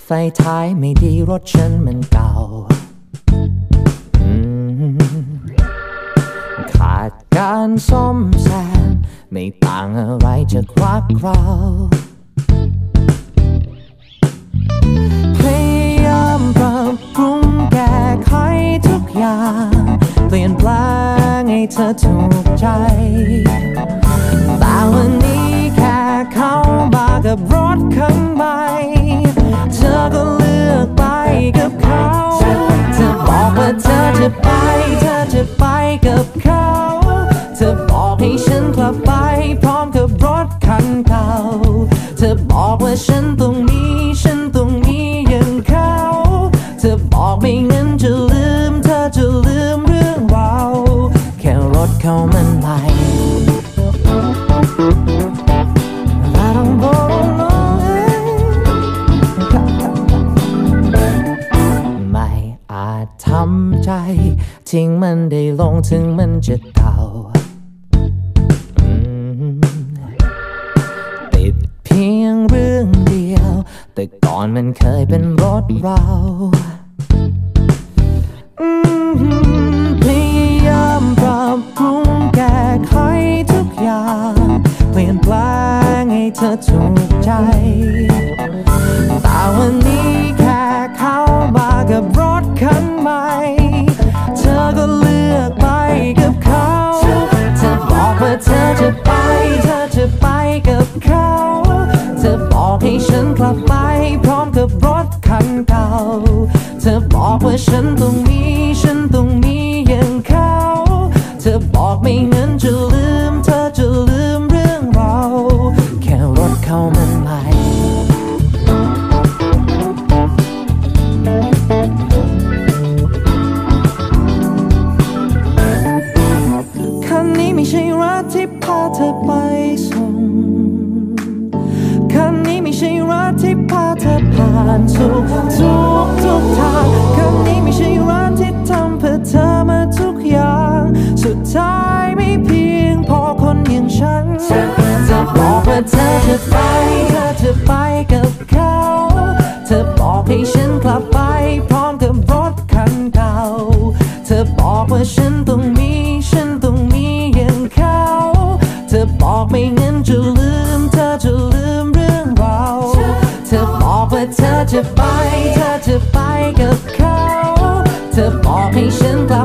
ไฟท้ายไม่ดีรถฉันมันเก่าขาดการซ่อมแซมไม่ต่างอะไรจากรักเราพยายามปรับปรุงแก้ไขทุกอย่างเปลี่ยนแปลงให้เธอถูกใจแต่วันนี้แค่เข้ามากับรถคันใหม่เธอก็เลือกไปกับเขาเธอบอกว่าเธอจะไปกับเขาเธอบอกให้ฉันกลับไปพร้อมกับรถคันเก่าเธอบอกว่าฉันต้องมีอย่างเขาเธอบอกไม่งั้นจะลืมเธอจะลืมเรื่องราวแค่รถเขามันใหม่ไม่อาจทำใจทิ้งมันได้ลงถึงมันจะเก่าติดเพียงเรื่องเดียวแต่ก่อนมันเคยเป็นรถเราพยายามปรับปรุงแก้ไขทุกอย่างเปลี่ยนแปลงให้เธอถูกใจแต่วันนี้แค่เข้ามากับรถคันใหม่เธอก็เลือกไปกับเขาเธอบอกว่าเธอจะไปกับเขาเธอบอกให้ฉันกลับไปพร้อมกับรถคันเก่าเธอบอกว่าฉันต้องมีอย่างเขาเธอบอกไม่งั้นจะลืมเธอจะลืมเรื่องเราแค่รถเขามันใหม่คันนี้ไม่ใช่รถที่พาเธอไปส่งคันนี้ไม่ใช่รถที่พาเธอผ่านทุกทางคันนี้ไม่ใช่รถที่ทำเพื่อเธอมาทุกอย่างสุดท้ายไม่เพียงพอคนอย่างฉันจะบอกว่าเธอจะไปกับเขาเธอบอกให้ฉันกลับไปพร้อมกับรถคันเก่าเธอบอกว่าฉันต้องมีอย่างเขาเธอบอกไม่งั้นจะลืมเธอจะลืมเรื่องเราเธอบอกว่าเธอจะไปกับเขาเธอบอกให้ฉันกลับ